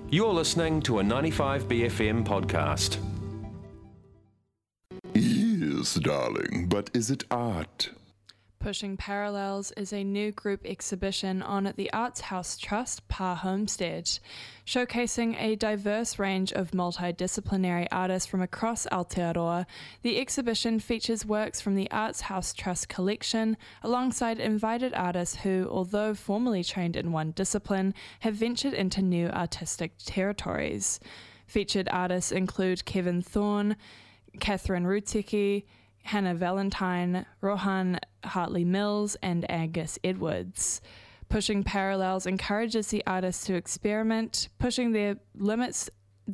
You're listening to a 95BFM podcast. Yes, darling, but is it art? Pushing Parallels is a new group exhibition on at the Arts House Trust, Pa Homestead, showcasing a diverse range of multidisciplinary artists from across Aotearoa. The exhibition features works from the Arts House Trust collection, alongside invited artists who, although formerly trained in one discipline, have ventured into new artistic territories. Featured artists include Kevin Thorne, Catherine Ruteki, Hannah Valentine, Rohan Hartley Mills, and Angus Edwards. Pushing Parallels encourages the artists to experiment, pushing the limits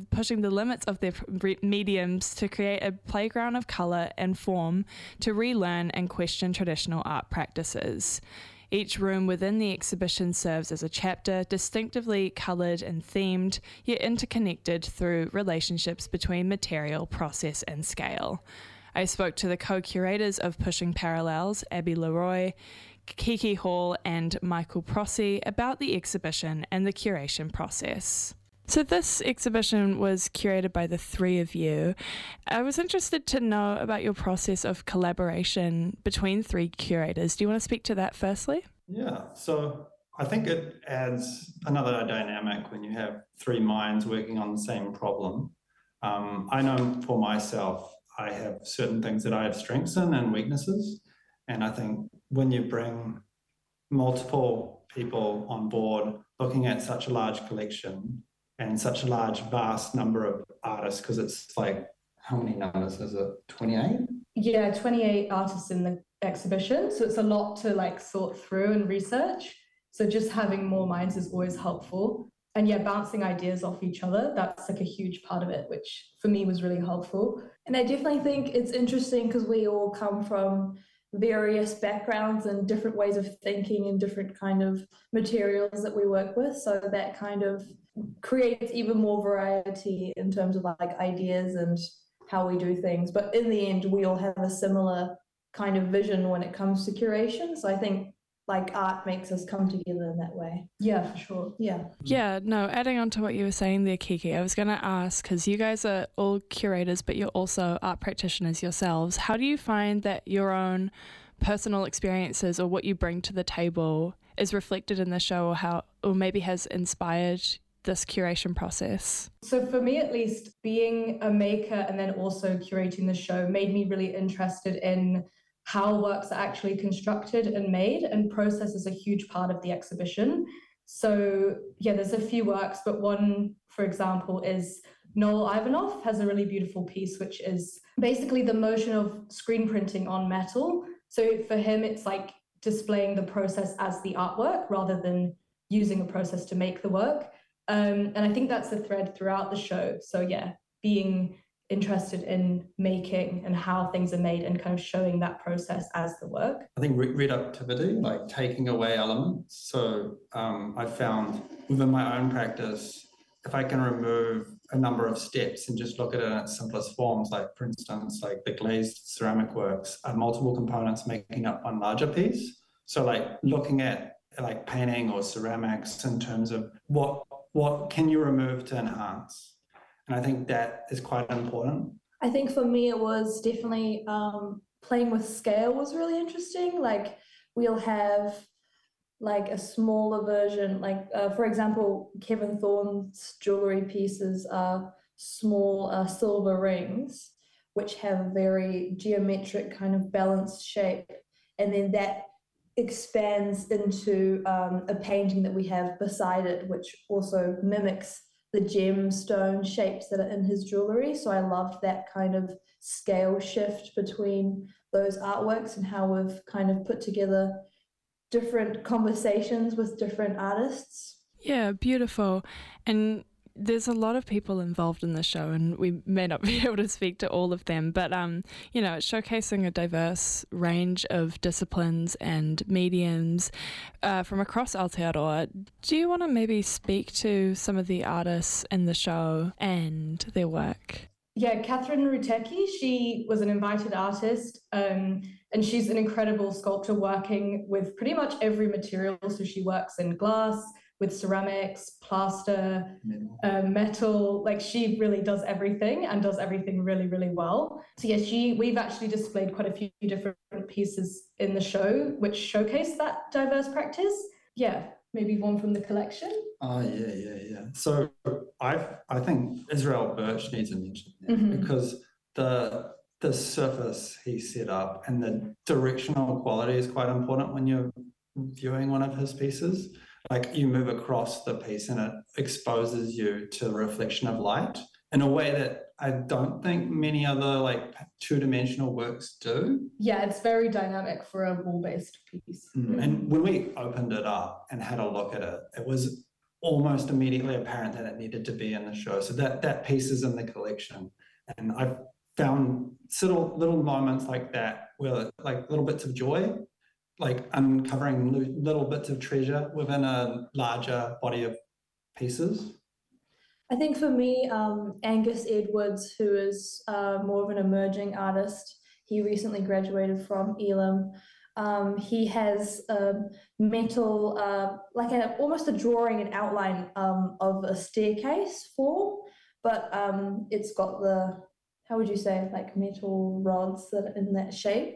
of their mediums to create a playground of colour and form to relearn and question traditional art practices. Each room within the exhibition serves as a chapter, distinctively coloured and themed, yet interconnected through relationships between material, process and scale. I spoke to the co-curators of Pushing Parallels, Abby Leroy, Kiki Hall and Michael Prossi, about the exhibition and the curation process. So this exhibition was curated by the three of you. I was interested to know about your process of collaboration between three curators. Do you want to speak to that firstly? Yeah, so I think it adds another dynamic when you have three minds working on the same problem. I know for myself, I have certain things that I have strengths in and weaknesses. And I think when you bring multiple people on board looking at such a large collection and such a large, vast number of artists, because it's like, how many numbers is it? 28? Yeah, 28 artists in the exhibition. So it's a lot to sort through and research. So just having more minds is always helpful. And yeah, bouncing ideas off each other, that's a huge part of it, which for me was really helpful. And I definitely think it's interesting because we all come from various backgrounds and different ways of thinking and different kind of materials that we work with. So that kind of creates even more variety in terms of ideas and how we do things. But in the end, we all have a similar kind of vision when it comes to curation. So I think art makes us come together in that way. Yeah, for sure. Yeah, no, adding on to what you were saying there, Kiki, I was going to ask, because you guys are all curators, but you're also art practitioners yourselves. How do you find that your own personal experiences or what you bring to the table is reflected in the show, or maybe has inspired this curation process? So for me, at least, being a maker and then also curating the show made me really interested in how works are actually constructed and made, and process is a huge part of the exhibition. So yeah, there's a few works, but one, for example, is Noel Ivanov has a really beautiful piece, which is basically the motion of screen printing on metal. So for him, it's displaying the process as the artwork rather than using a process to make the work. And I think that's a thread throughout the show. So yeah, being interested in making and how things are made and kind of showing that process as the work. I think reductivity, taking away elements. So I found within my own practice, if I can remove a number of steps and just look at it in its simplest forms, for instance, the glazed ceramic works are multiple components making up one larger piece. So looking at painting or ceramics in terms of what can you remove to enhance? And I think that is quite important. I think for me, it was definitely playing with scale was really interesting. We'll have a smaller version, for example, Kevin Thorne's jewellery pieces are small silver rings, which have a very geometric kind of balanced shape. And then that expands into a painting that we have beside it, which also mimics the gemstone shapes that are in his jewellery. So I loved that kind of scale shift between those artworks and how we've kind of put together different conversations with different artists. Yeah, beautiful. And there's a lot of people involved in the show, and we may not be able to speak to all of them, but it's showcasing a diverse range of disciplines and mediums from across Aotearoa. Do you want to maybe speak to some of the artists in the show and their work? Yeah, Catherine Ruteki, she was an invited artist, and she's an incredible sculptor working with pretty much every material. So she works in glass, with ceramics, plaster, Metal. metal. Like she really does everything and does everything really, really well. So yeah, we've actually displayed quite a few different pieces in the show which showcase that diverse practice. Yeah, maybe one from the collection. Oh yeah. So I think Israel Birch needs a mention there because the surface he set up and the directional quality is quite important when you're viewing one of his pieces. Like you move across the piece and it exposes you to the reflection of light in a way that I don't think many other like two-dimensional works do. Yeah, it's very dynamic for a wall-based piece. And when we opened it up and had a look at it, it was almost immediately apparent that it needed to be in the show. So that piece is in the collection. And I've found little moments like that where like little bits of joy, like uncovering little bits of treasure within a larger body of pieces. I think for me, Angus Edwards, who is more of an emerging artist, he recently graduated from Elam. He has metal, like almost a drawing and outline of a staircase form, but it's got how would you say, like metal rods that are in that shape,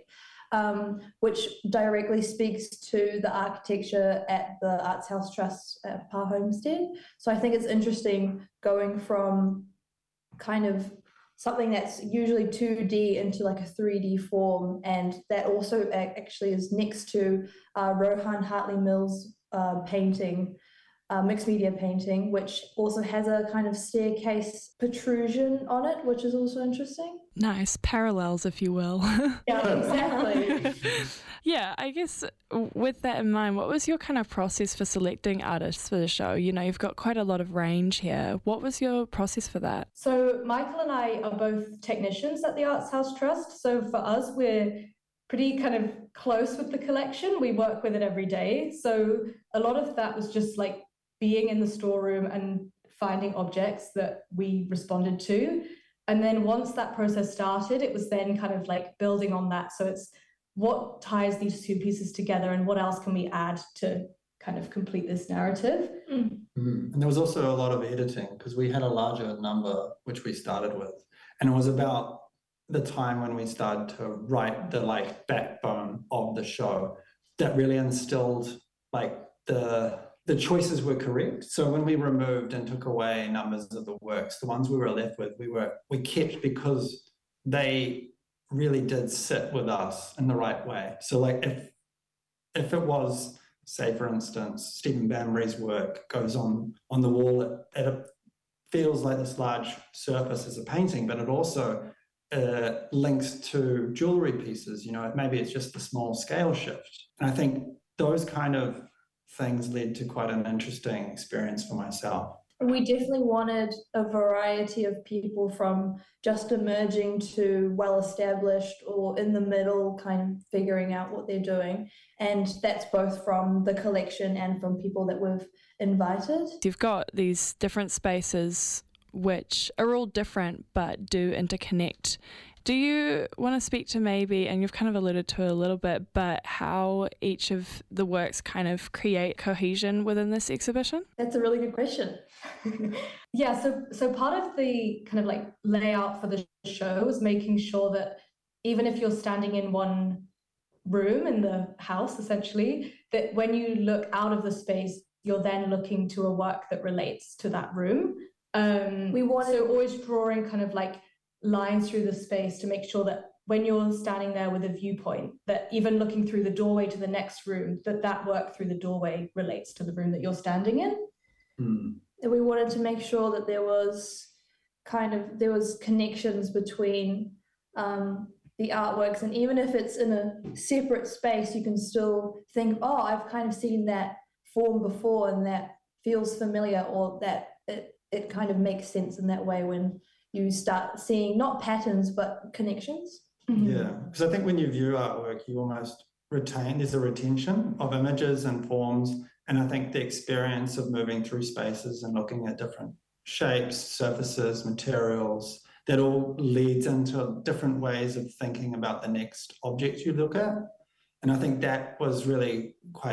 which directly speaks to the architecture at the Arts House Trust at Par Homestead. So I think it's interesting going from kind of something that's usually 2D into like a 3D form, and that also actually is next to Rohan Hartley Mills painting, mixed media painting, which also has a kind of staircase protrusion on it, which is also interesting. Nice parallels, if you will. Yeah, exactly. Yeah, I guess with that in mind, what was your kind of process for selecting artists for the show? You know, you've got quite a lot of range here. What was your process for that? So Michael and I are both technicians at the Arts House Trust. So for us, we're pretty kind of close with the collection. We work with it every day. So a lot of that was just like being in the storeroom and finding objects that we responded to. And then once that process started, it was then kind of like building on that. So it's what ties these two pieces together and what else can we add to kind of complete this narrative. And there was also a lot of editing because we had a larger number, which we started with. And it was about the time when we started to write the like backbone of the show that really instilled like the choices were correct. So when we removed and took away numbers of the works, the ones we were left with, we kept because they really did sit with us in the right way. So like if it was, say for instance, Stephen Bambury's work goes on the wall, it feels like this large surface as a painting, but it also links to jewelry pieces. You know, maybe it's just a small scale shift. And I think those kind of things led to quite an interesting experience for myself. We definitely wanted a variety of people from just emerging to well-established or in the middle, kind of figuring out what they're doing. And that's both from the collection and from people that we've invited. You've got these different spaces which are all different but do interconnect. Do you want to speak to maybe, and you've kind of alluded to it a little bit, but how each of the works kind of create cohesion within this exhibition? That's a really good question. Yeah, so part of the kind of like layout for the show is making sure that even if you're standing in one room in the house, essentially, that when you look out of the space, you're then looking to a work that relates to that room. So always drawing kind of like lines through the space to make sure that when you're standing there with a viewpoint, that even looking through the doorway to the next room, that work through the doorway relates to the room that you're standing in. And we wanted to make sure that there was connections between the artworks, and even if it's in a separate space, you can still think, oh, I've kind of seen that form before and that feels familiar, or that it kind of makes sense in that way when you start seeing not patterns but connections. Yeah, because I think when you view artwork, you almost there's a retention of images and forms, and I think the experience of moving through spaces and looking at different shapes, surfaces, materials, that all leads into different ways of thinking about the next object you look at. And I think that was really quite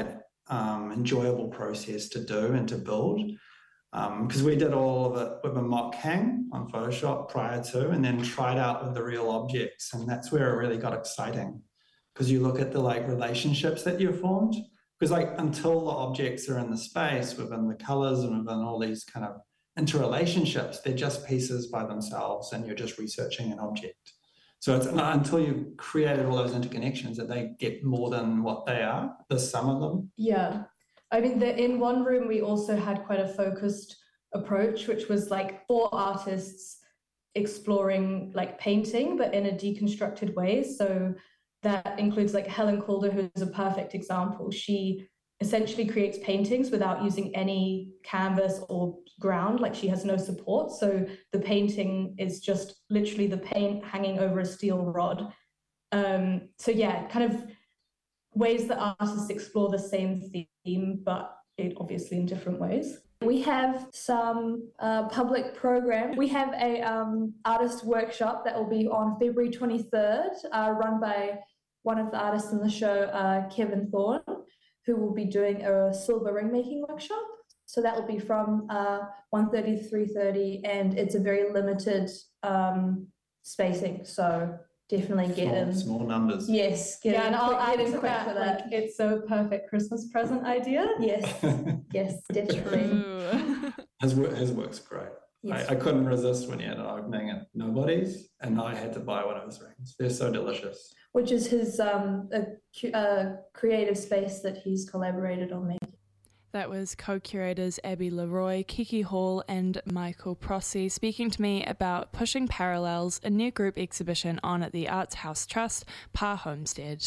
enjoyable process to do and to build. Because we did all of it with a mock hang on Photoshop prior to, and then tried out with the real objects. And that's where it really got exciting, because you look at the like relationships that you've formed. Because like until the objects are in the space within the colors and within all these kind of interrelationships, they're just pieces by themselves, and you're just researching an object. So it's not until you've created all those interconnections that they get more than what they are, the sum of them. Yeah. I mean, in one room, we also had quite a focused approach, which was like 4 artists exploring like painting, but in a deconstructed way. So that includes like Helen Calder, who's a perfect example. She essentially creates paintings without using any canvas or ground, like she has no support. So the painting is just literally the paint hanging over a steel rod. So yeah, kind of ways that artists explore the same theme, but obviously in different ways. We have some public program. We have a artist workshop that will be on February 23rd, run by one of the artists in the show, Kevin Thorne, who will be doing a silver ring making workshop. So that will be from 1:30 to 3:30, and it's a very limited spacing. So definitely get in. Small numbers. Yes, get in. And I'll add in to quick that, for that. like, it's a perfect Christmas present idea. Yes, yes, definitely. Ooh. His work's great. Yes. I couldn't resist when he had an opening at Nobody's, and I had to buy one of his rings. They're so delicious. Which is his a creative space that he's collaborated on making. That was co-curators Abby Leroy, Kiki Hall and Michael Prossi speaking to me about Pushing Parallels, a new group exhibition on at the Arts House Trust, Pa Homestead.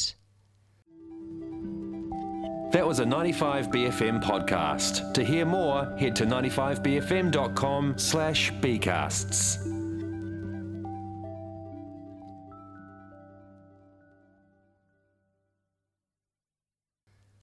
That was a 95BFM podcast. To hear more, head to 95bfm.com/bcasts.